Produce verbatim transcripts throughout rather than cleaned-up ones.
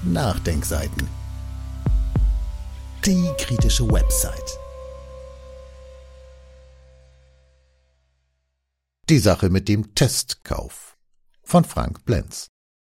Nachdenkseiten. Die kritische Website. Die Sache mit dem Testkauf von Frank Blenz.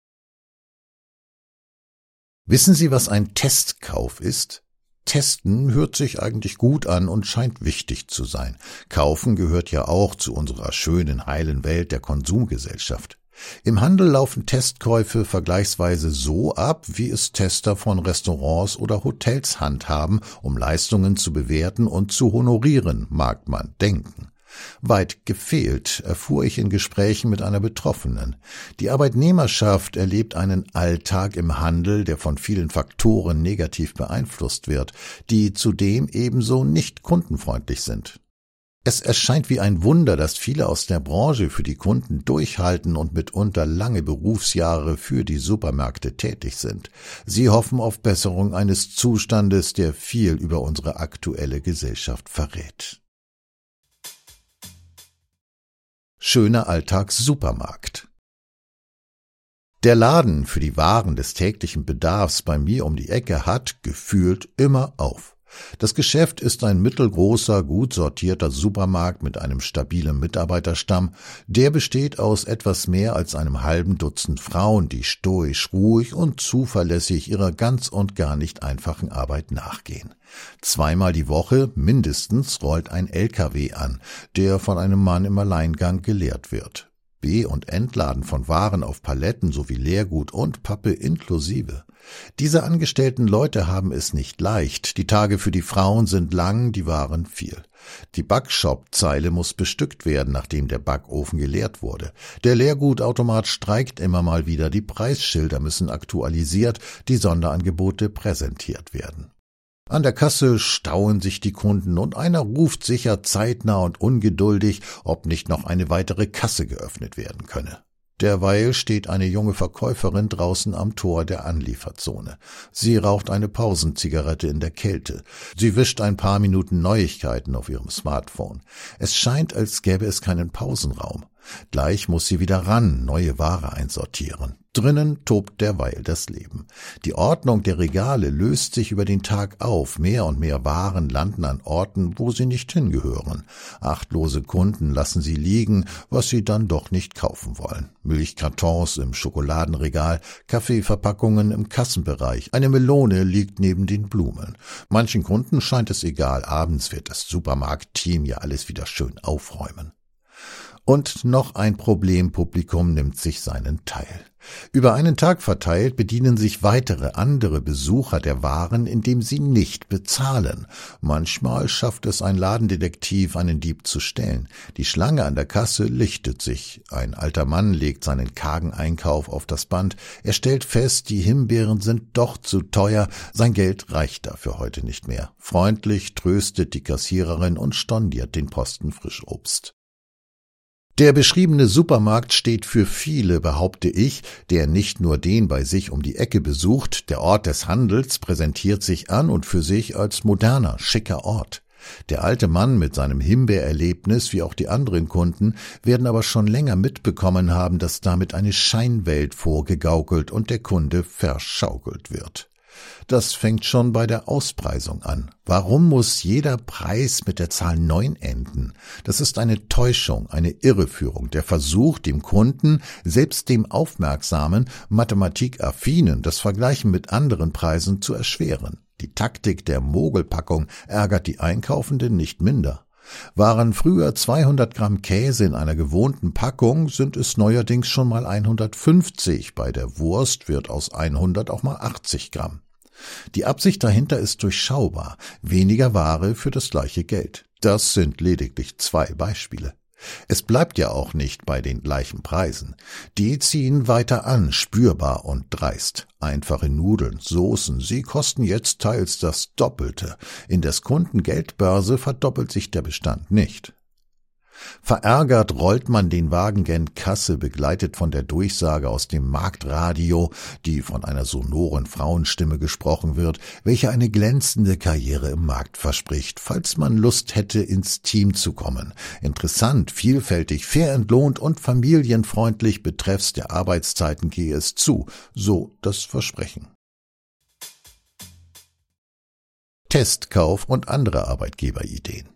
Wissen Sie, was ein Testkauf ist? Testen hört sich eigentlich gut an und scheint wichtig zu sein. Kaufen gehört ja auch zu unserer schönen, heilen Welt der Konsumgesellschaft. Im Handel laufen Testkäufe vergleichsweise so ab, wie es Tester von Restaurants oder Hotels handhaben, um Leistungen zu bewerten und zu honorieren, mag man denken. Weit gefehlt, erfuhr ich in Gesprächen mit einer Betroffenen. Die Arbeitnehmerschaft erlebt einen Alltag im Handel, der von vielen Faktoren negativ beeinflusst wird, die zudem ebenso nicht kundenfreundlich sind. Es erscheint wie ein Wunder, dass viele aus der Branche für die Kunden durchhalten und mitunter lange Berufsjahre für die Supermärkte tätig sind. Sie hoffen auf Besserung eines Zustandes, der viel über unsere aktuelle Gesellschaft verrät. Schöner Alltagssupermarkt. Der Laden für die Waren des täglichen Bedarfs bei mir um die Ecke hat gefühlt immer auf. Das Geschäft ist ein mittelgroßer, gut sortierter Supermarkt mit einem stabilen Mitarbeiterstamm. Der besteht aus etwas mehr als einem halben Dutzend Frauen, die stoisch, ruhig und zuverlässig ihrer ganz und gar nicht einfachen Arbeit nachgehen. Zweimal die Woche mindestens rollt ein L K W an, der von einem Mann im Alleingang geleert wird. Be- und Entladen von Waren auf Paletten sowie Leergut und Pappe inklusive. Diese angestellten Leute haben es nicht leicht. Die Tage für die Frauen sind lang, die Waren viel. Die Backshop-Zeile muss bestückt werden, nachdem der Backofen geleert wurde. Der Leergutautomat streikt immer mal wieder, die Preisschilder müssen aktualisiert, die Sonderangebote präsentiert werden. An der Kasse stauen sich die Kunden und einer ruft sicher zeitnah und ungeduldig, ob nicht noch eine weitere Kasse geöffnet werden könne. Derweil steht eine junge Verkäuferin draußen am Tor der Anlieferzone. Sie raucht eine Pausenzigarette in der Kälte. Sie wischt ein paar Minuten Neuigkeiten auf ihrem Smartphone. Es scheint, als gäbe es keinen Pausenraum. Gleich muss sie wieder ran, neue Ware einsortieren. Drinnen tobt derweil das Leben. Die Ordnung der Regale löst sich über den Tag auf. Mehr und mehr Waren landen an Orten, wo sie nicht hingehören. Achtlose Kunden lassen sie liegen, was sie dann doch nicht kaufen wollen. Milchkartons im Schokoladenregal, Kaffeeverpackungen im Kassenbereich. Eine Melone liegt neben den Blumen. Manchen Kunden scheint es egal. Abends wird das Supermarktteam ja alles wieder schön aufräumen. Und noch ein Problempublikum nimmt sich seinen Teil. Über einen Tag verteilt bedienen sich weitere andere Besucher der Waren, indem sie nicht bezahlen. Manchmal schafft es ein Ladendetektiv, einen Dieb zu stellen. Die Schlange an der Kasse lichtet sich. Ein alter Mann legt seinen kargen Einkauf auf das Band. Er stellt fest, die Himbeeren sind doch zu teuer. Sein Geld reicht dafür heute nicht mehr. Freundlich tröstet die Kassiererin und storniert den Posten Frischobst. Der beschriebene Supermarkt steht für viele, behaupte ich, der nicht nur den bei sich um die Ecke besucht. Der Ort des Handels präsentiert sich an und für sich als moderner, schicker Ort. Der alte Mann mit seinem Himbeererlebnis wie auch die anderen Kunden werden aber schon länger mitbekommen haben, dass damit eine Scheinwelt vorgegaukelt und der Kunde verschaukelt wird. Das fängt schon bei der Auspreisung an. Warum muss jeder Preis mit der Zahl neun enden? Das ist eine Täuschung, eine Irreführung, der Versuch, dem Kunden, selbst dem aufmerksamen, mathematikaffinen, das Vergleichen mit anderen Preisen zu erschweren. Die Taktik der Mogelpackung ärgert die Einkaufenden nicht minder. Waren früher zweihundert Gramm Käse in einer gewohnten Packung, sind es neuerdings schon mal hundertfünfzig. Bei der Wurst wird aus hundert auch mal achtzig Gramm. Die Absicht dahinter ist durchschaubar. Weniger Ware für das gleiche Geld. Das sind lediglich zwei Beispiele. Es bleibt ja auch nicht bei den gleichen Preisen. Die ziehen weiter an, spürbar und dreist. Einfache Nudeln, Soßen, sie kosten jetzt teils das Doppelte. In des Kunden Geldbörse verdoppelt sich der Bestand nicht. Verärgert rollt man den Wagen gen Kasse, begleitet von der Durchsage aus dem Marktradio, die von einer sonoren Frauenstimme gesprochen wird, welche eine glänzende Karriere im Markt verspricht, falls man Lust hätte, ins Team zu kommen. Interessant, vielfältig, fair entlohnt und familienfreundlich betreffs der Arbeitszeiten gehe es zu, so das Versprechen. Testkauf und andere Arbeitgeberideen.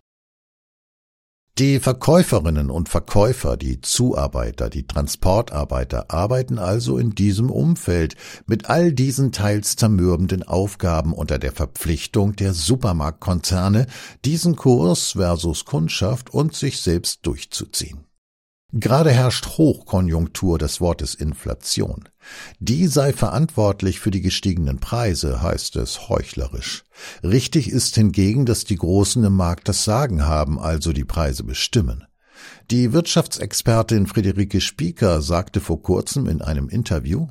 Die Verkäuferinnen und Verkäufer, die Zuarbeiter, die Transportarbeiter arbeiten also in diesem Umfeld mit all diesen teils zermürbenden Aufgaben unter der Verpflichtung der Supermarktkonzerne, diesen Kurs versus Kundschaft und sich selbst durchzuziehen. Gerade herrscht Hochkonjunktur des Wortes Inflation. Die sei verantwortlich für die gestiegenen Preise, heißt es heuchlerisch. Richtig ist hingegen, dass die Großen im Markt das Sagen haben, also die Preise bestimmen. Die Wirtschaftsexpertin Friederike Spieker sagte vor kurzem in einem Interview: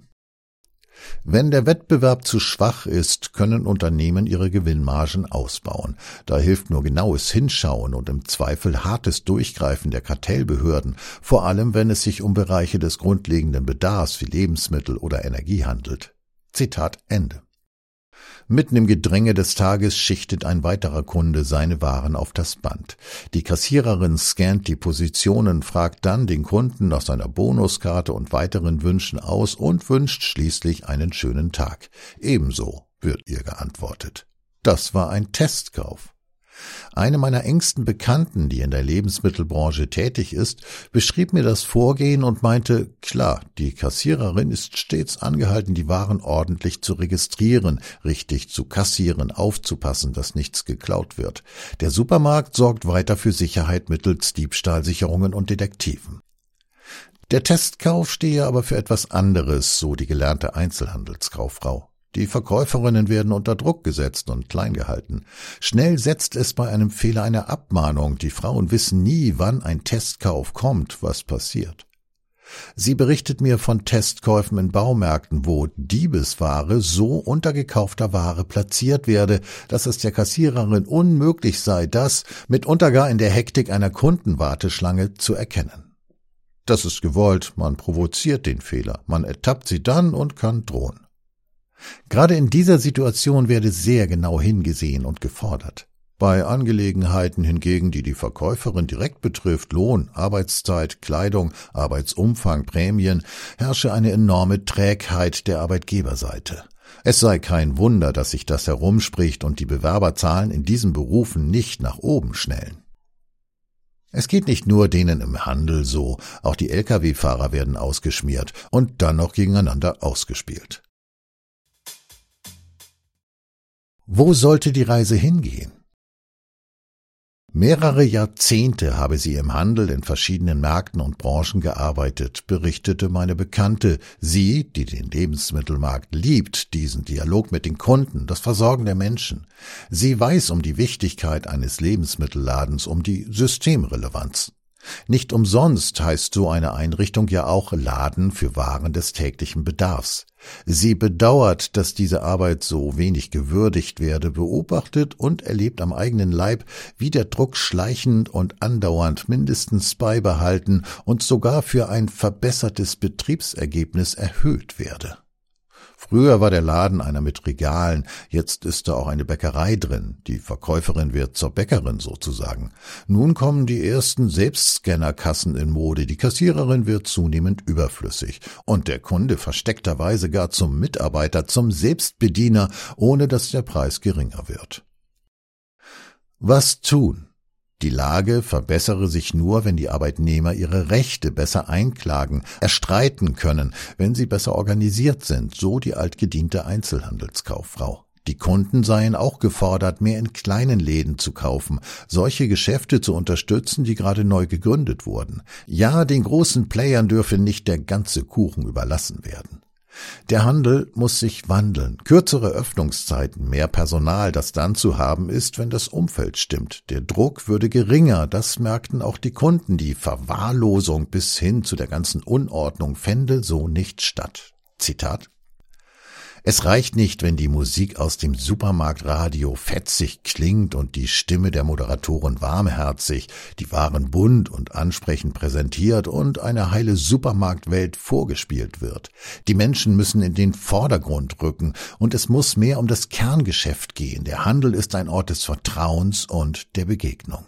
Wenn der Wettbewerb zu schwach ist, können Unternehmen ihre Gewinnmargen ausbauen. Da hilft nur genaues Hinschauen und im Zweifel hartes Durchgreifen der Kartellbehörden, vor allem wenn es sich um Bereiche des grundlegenden Bedarfs wie Lebensmittel oder Energie handelt. Zitat Ende. Mitten im Gedränge des Tages schichtet ein weiterer Kunde seine Waren auf das Band. Die Kassiererin scannt die Positionen, fragt dann den Kunden nach seiner Bonuskarte und weiteren Wünschen aus und wünscht schließlich einen schönen Tag. Ebenso wird ihr geantwortet. Das war ein Testkauf. Eine meiner engsten Bekannten, die in der Lebensmittelbranche tätig ist, beschrieb mir das Vorgehen und meinte, klar, die Kassiererin ist stets angehalten, die Waren ordentlich zu registrieren, richtig zu kassieren, aufzupassen, dass nichts geklaut wird. Der Supermarkt sorgt weiter für Sicherheit mittels Diebstahlsicherungen und Detektiven. Der Testkauf stehe aber für etwas anderes, so die gelernte Einzelhandelskauffrau. Die Verkäuferinnen werden unter Druck gesetzt und klein gehalten. Schnell setzt es bei einem Fehler eine Abmahnung. Die Frauen wissen nie, wann ein Testkauf kommt, was passiert. Sie berichtet mir von Testkäufen in Baumärkten, wo Diebesware so unter gekaufter Ware platziert werde, dass es der Kassiererin unmöglich sei, das mitunter gar in der Hektik einer Kundenwarteschlange zu erkennen. Das ist gewollt, man provoziert den Fehler, man ertappt sie dann und kann drohen. Gerade in dieser Situation werde sehr genau hingesehen und gefordert. Bei Angelegenheiten hingegen, die die Verkäuferin direkt betrifft, Lohn, Arbeitszeit, Kleidung, Arbeitsumfang, Prämien, herrsche eine enorme Trägheit der Arbeitgeberseite. Es sei kein Wunder, dass sich das herumspricht und die Bewerberzahlen in diesen Berufen nicht nach oben schnellen. Es geht nicht nur denen im Handel so, auch die L K W-Fahrer werden ausgeschmiert und dann noch gegeneinander ausgespielt. Wo sollte die Reise hingehen? Mehrere Jahrzehnte habe sie im Handel in verschiedenen Märkten und Branchen gearbeitet, berichtete meine Bekannte. Sie, die den Lebensmittelmarkt liebt, diesen Dialog mit den Kunden, das Versorgen der Menschen. Sie weiß um die Wichtigkeit eines Lebensmittelladens, um die Systemrelevanz. Nicht umsonst heißt so eine Einrichtung ja auch Laden für Waren des täglichen Bedarfs. Sie bedauert, dass diese Arbeit so wenig gewürdigt werde, beobachtet und erlebt am eigenen Leib, wie der Druck schleichend und andauernd mindestens beibehalten und sogar für ein verbessertes Betriebsergebnis erhöht werde. Früher war der Laden einer mit Regalen, jetzt ist da auch eine Bäckerei drin. Die Verkäuferin wird zur Bäckerin sozusagen. Nun kommen die ersten Selbstscannerkassen in Mode, die Kassiererin wird zunehmend überflüssig und der Kunde versteckterweise gar zum Mitarbeiter, zum Selbstbediener, ohne dass der Preis geringer wird. Was tun? Die Lage verbessere sich nur, wenn die Arbeitnehmer ihre Rechte besser einklagen, erstreiten können, wenn sie besser organisiert sind, so die altgediente Einzelhandelskauffrau. Die Kunden seien auch gefordert, mehr in kleinen Läden zu kaufen, solche Geschäfte zu unterstützen, die gerade neu gegründet wurden. Ja, den großen Playern dürfe nicht der ganze Kuchen überlassen werden. Der Handel muss sich wandeln. Kürzere Öffnungszeiten, mehr Personal, das dann zu haben ist, wenn das Umfeld stimmt. Der Druck würde geringer, das merkten auch die Kunden. Die Verwahrlosung bis hin zu der ganzen Unordnung fände so nicht statt. Zitat: Es reicht nicht, wenn die Musik aus dem Supermarktradio fetzig klingt und die Stimme der Moderatoren warmherzig, die Waren bunt und ansprechend präsentiert und eine heile Supermarktwelt vorgespielt wird. Die Menschen müssen in den Vordergrund rücken und es muss mehr um das Kerngeschäft gehen. Der Handel ist ein Ort des Vertrauens und der Begegnung.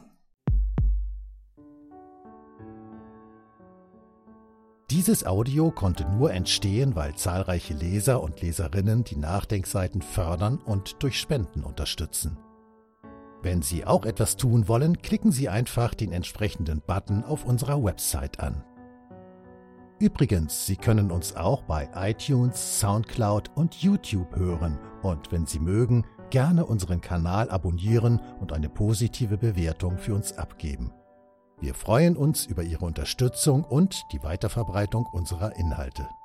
Dieses Audio konnte nur entstehen, weil zahlreiche Leser und Leserinnen die Nachdenkseiten fördern und durch Spenden unterstützen. Wenn Sie auch etwas tun wollen, klicken Sie einfach den entsprechenden Button auf unserer Website an. Übrigens, Sie können uns auch bei iTunes, Soundcloud und YouTube hören und wenn Sie mögen, gerne unseren Kanal abonnieren und eine positive Bewertung für uns abgeben. Wir freuen uns über Ihre Unterstützung und die Weiterverbreitung unserer Inhalte.